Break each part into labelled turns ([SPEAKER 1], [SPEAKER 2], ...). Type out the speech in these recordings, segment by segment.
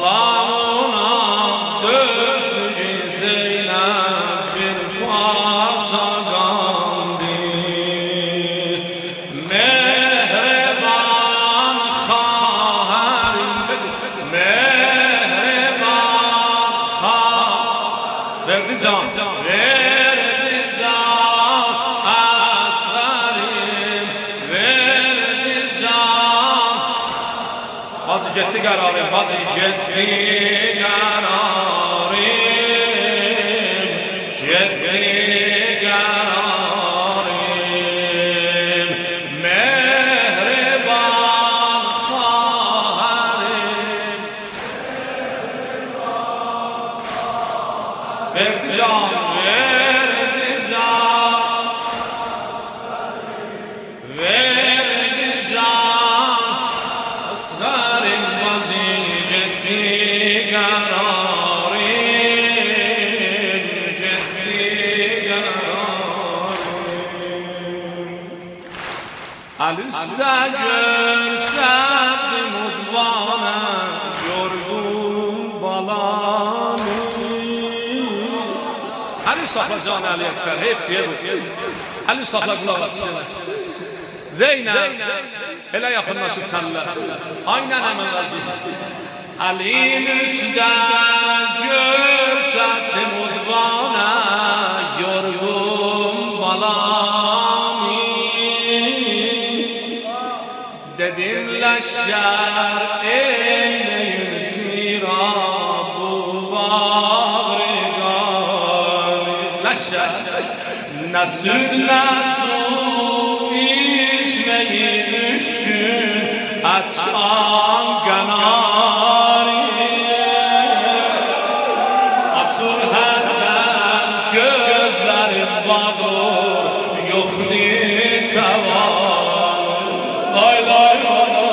[SPEAKER 1] Balamına düştü Zeynep bir parça gandı. Mehriban harim, mehriban harim. Verdi can, verdi can asgarim, verdi can. Bacı getdi qərarım, bacı getdi qərarım, getdi qərarım. Mehriban xaharim, verdi can, verdi can, verdi can asgarim. Bacı getdi qərarım, getdi qərarım. Əl-üstə görsədim udvana yorgun balamı. Əli saxla can Əli Əsgər, hep diye bu. Əli saxla qulaq asın. Zeynep, elə yaxınlaşıb təllər. Aynən həmən vəziyyət. Əlin üstə görsədim udvana yorgun balamı. Dedim leşşər eyleyin sirab bu bağrı gani. Leşşər nə süt nə su içmeyi düşün açan qanari. Açır hərdən gözlərim bağır yoxdur təvan. Lay lay bala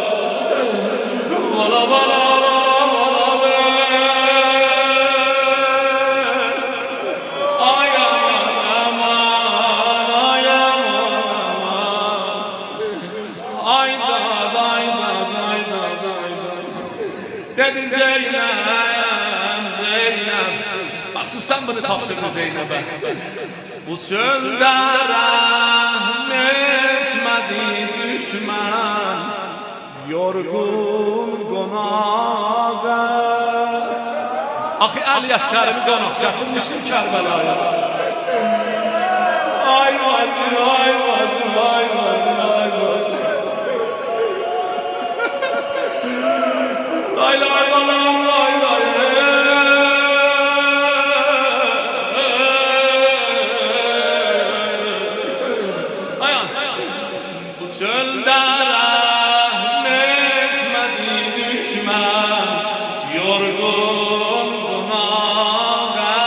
[SPEAKER 1] bala bala bala be. Ay aman aman ay aman aman. Ay da day da day da day da. Dedi Zeynep, Zeynep. Bak sen bunu tavsiye Zeynep'e. Bu çölde rahm etmedi düşman yorgun qonağa. Axı Əli Əsgərimi qonaq gətirmişdim Kərbəlaya. Ay bacı, ay bacı, ay bacı, ay bacı. Lay lay balam, lay lay. Bu çölde rahm etmedi düşman yorgun qonağa.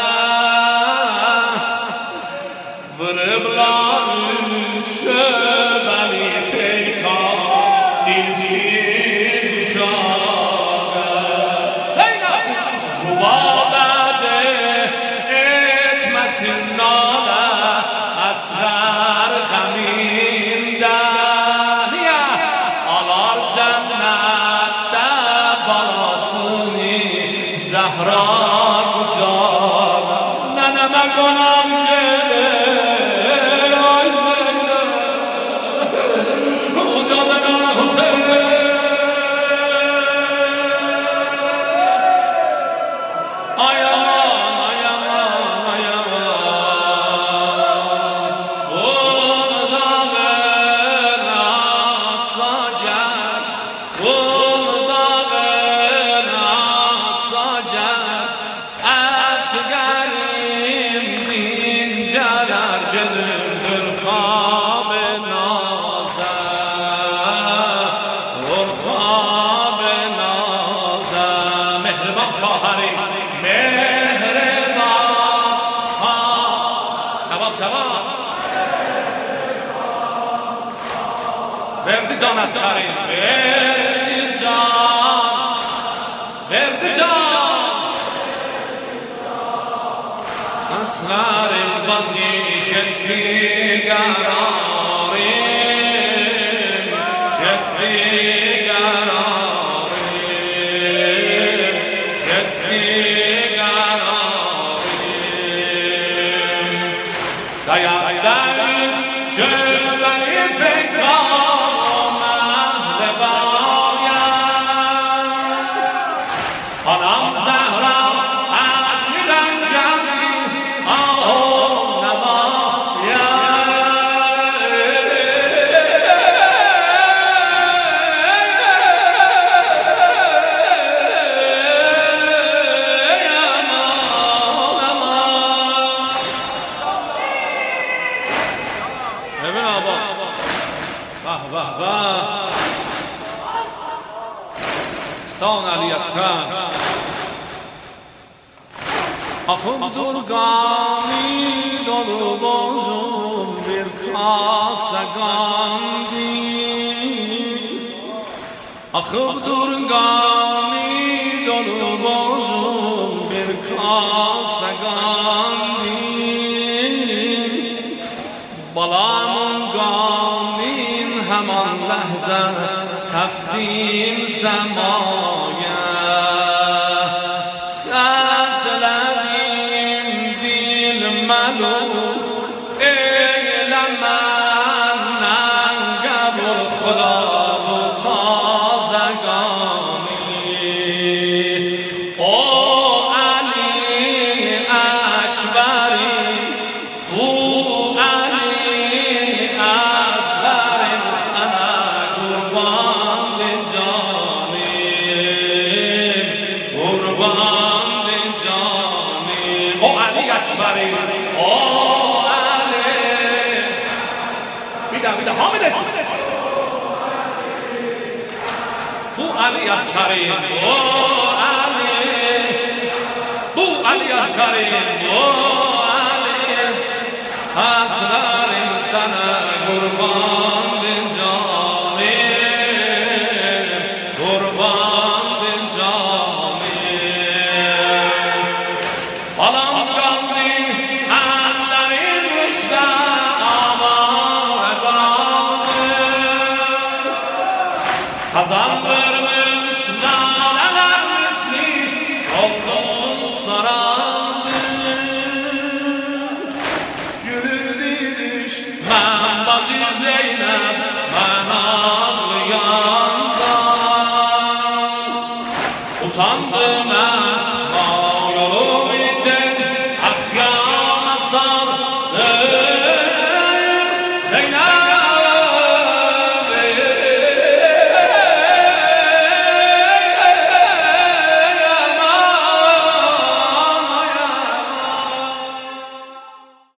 [SPEAKER 1] Vırıblar şöbəni peykan dilsiz uşağa. Zeynep! Rubabədə etməsin nalə əsər xəmindən. Alar cənnətdə balasını Zəhra qucağa. Nənəmə qonaq gedir ay Zeynep, ucadan Hüseyin. Ay aman, ay aman, ay aman. Qulağın atsa gəl, qulağın atsa gəl. Əsgərim dincələr gedir xab-ı nazə, xab-ı nazə. Mehriban xaharim, mehriban xaharim. Cavab, cavab. Verdi can əsgərim, verdi can, verdi can. Asgarim bacı getdi qərarım, getdi qərarım. خانم زهرا اهل جمعی آه نمایم ابن آباد به به به سان علی اصغر آخم درگانی دلو بازم برکاسگاندی آخم درگانی دلو بازم برکاسگاندی بالامونگانین همان لحظه سفتیم سمایه سسلدیم دیل ملو ایلمن ننگبر خدا و تازگانی او علی اشبری او اکبری او علی بیده حامد است او علی اصغری او علی اصغری او علی اصغر سنه قربان